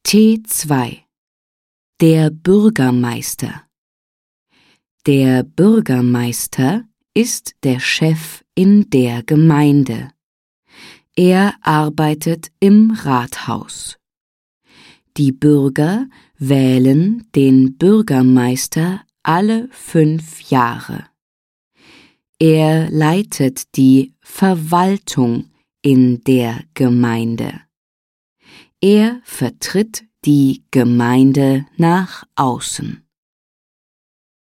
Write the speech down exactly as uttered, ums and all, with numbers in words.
T zwei. Der Bürgermeister. Der Bürgermeister ist der Chef in der Gemeinde. Er arbeitet im Rathaus. Die Bürger wählen den Bürgermeister alle fünf Jahre. Er leitet die Verwaltung in der Gemeinde. Er vertritt die Gemeinde nach außen.